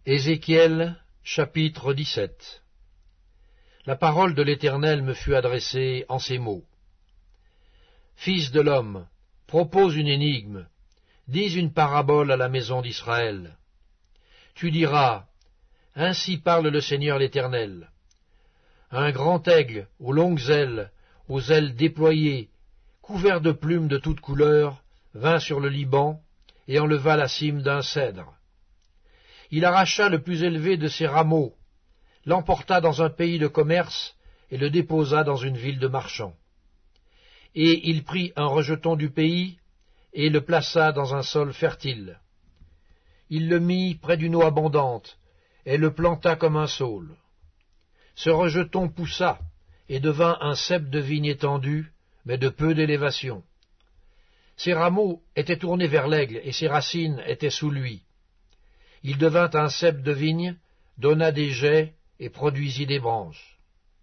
Ézéchiel, chapitre 17. La parole de l'Éternel me fut adressée en ces mots. Fils de l'homme, propose une énigme, dis une parabole à la maison d'Israël. Tu diras, ainsi parle le Seigneur l'Éternel. Un grand aigle, aux longues ailes, aux ailes déployées, couvert de plumes de toutes couleurs, vint sur le Liban et enleva la cime d'un cèdre. Il arracha le plus élevé de ses rameaux, l'emporta dans un pays de commerce et le déposa dans une ville de marchands. Et il prit un rejeton du pays et le plaça dans un sol fertile. Il le mit près d'une eau abondante et le planta comme un saule. Ce rejeton poussa et devint un cep de vigne étendu, mais de peu d'élévation. Ses rameaux étaient tournés vers l'aigle et ses racines étaient sous lui. Il devint un cep de vigne, donna des jets et produisit des branches.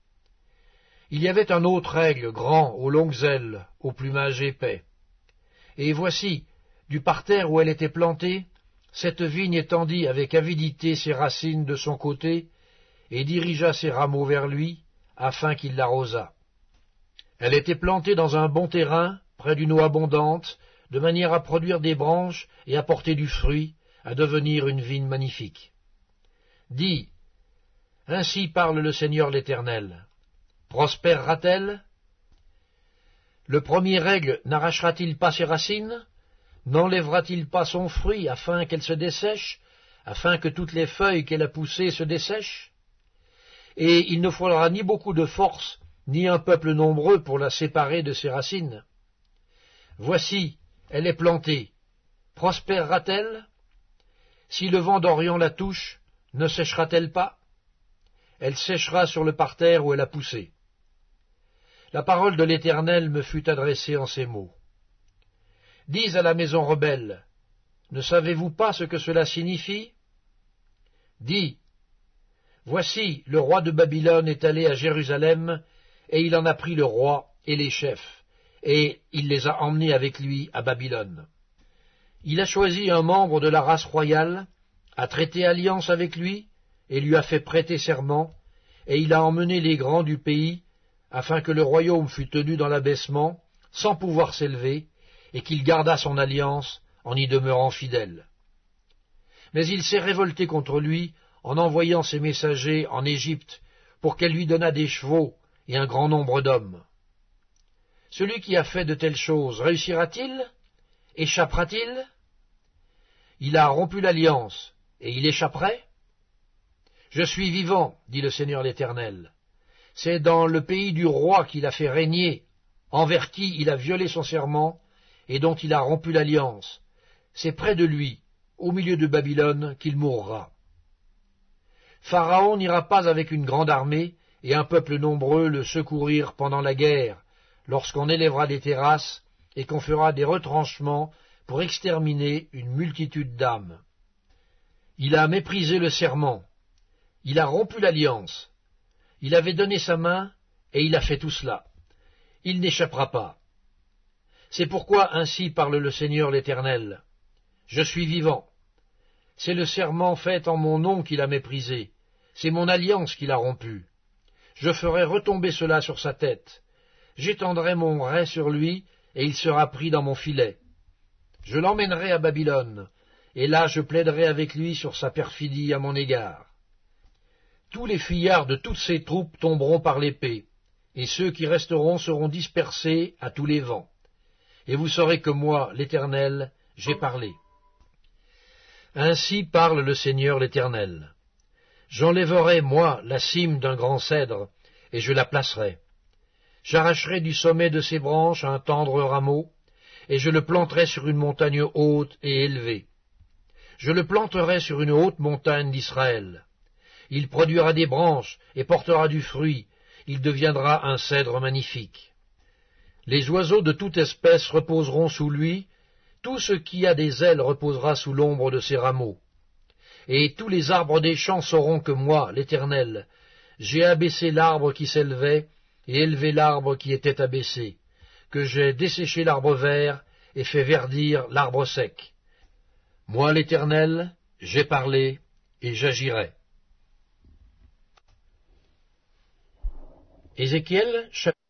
Il y avait un autre aigle grand, aux longues ailes, au plumage épais. Et voici, du parterre où elle était plantée, cette vigne étendit avec avidité ses racines de son côté et dirigea ses rameaux vers lui, afin qu'il l'arrosât. Elle était plantée dans un bon terrain, près d'une eau abondante, de manière à produire des branches et à porter du fruit, à devenir une vigne magnifique. Dis, ainsi parle le Seigneur l'Éternel. Prospérera-t-elle? Le premier aigle n'arrachera-t-il pas ses racines? N'enlèvera-t-il pas son fruit afin qu'elle se dessèche, afin que toutes les feuilles qu'elle a poussées se dessèchent? Et il ne faudra ni beaucoup de force, ni un peuple nombreux pour la séparer de ses racines. Voici, elle est plantée. Prospérera-t-elle? Si le vent d'Orient la touche, ne séchera-t-elle pas? Elle séchera sur le parterre où elle a poussé. La parole de l'Éternel me fut adressée en ces mots. Dis à la maison rebelle, ne savez-vous pas ce que cela signifie? Dis, voici, le roi de Babylone est allé à Jérusalem, et il en a pris le roi et les chefs, et il les a emmenés avec lui à Babylone. Il a choisi un membre de la race royale, a traité alliance avec lui, et lui a fait prêter serment, et il a emmené les grands du pays, afin que le royaume fût tenu dans l'abaissement, sans pouvoir s'élever, et qu'il gardât son alliance en y demeurant fidèle. Mais il s'est révolté contre lui en envoyant ses messagers en Égypte, pour qu'elle lui donnât des chevaux et un grand nombre d'hommes. Celui qui a fait de telles choses réussira-t-il? Échappera-t-il? Il a rompu l'alliance, et il échapperait? Je suis vivant, dit le Seigneur l'Éternel. C'est dans le pays du roi qu'il a fait régner, envers qui il a violé son serment, et dont il a rompu l'alliance. C'est près de lui, au milieu de Babylone, qu'il mourra. Pharaon n'ira pas avec une grande armée, et un peuple nombreux le secourir pendant la guerre, lorsqu'on élèvera des terrasses, et qu'on fera des retranchements pour exterminer une multitude d'âmes. Il a méprisé le serment, il a rompu l'alliance, il avait donné sa main, et il a fait tout cela. Il n'échappera pas. C'est pourquoi ainsi parle le Seigneur l'Éternel. Je suis vivant. C'est le serment fait en mon nom qu'il a méprisé, c'est mon alliance qu'il a rompue. Je ferai retomber cela sur sa tête, j'étendrai mon rai sur lui, et il sera pris dans mon filet. Je l'emmènerai à Babylone, et là je plaiderai avec lui sur sa perfidie à mon égard. Tous les fuyards de toutes ses troupes tomberont par l'épée, et ceux qui resteront seront dispersés à tous les vents. Et vous saurez que moi, l'Éternel, j'ai parlé. Ainsi parle le Seigneur l'Éternel. J'enlèverai, moi, la cime d'un grand cèdre, et je la placerai. J'arracherai du sommet de ses branches un tendre rameau, et je le planterai sur une montagne haute et élevée. Je le planterai sur une haute montagne d'Israël. Il produira des branches et portera du fruit, il deviendra un cèdre magnifique. Les oiseaux de toute espèce reposeront sous lui, tout ce qui a des ailes reposera sous l'ombre de ses rameaux. Et tous les arbres des champs sauront que moi, l'Éternel, j'ai abaissé l'arbre qui s'élevait, et élevé l'arbre qui était abaissé, que j'ai desséché l'arbre vert, et fait verdir l'arbre sec. Moi, l'Éternel, j'ai parlé, et j'agirai. Ézéchiel, chapitre